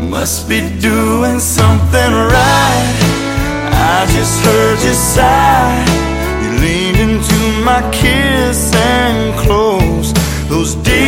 Must be doing something right. I just heard you sigh. You leaned into my kiss and closed those deep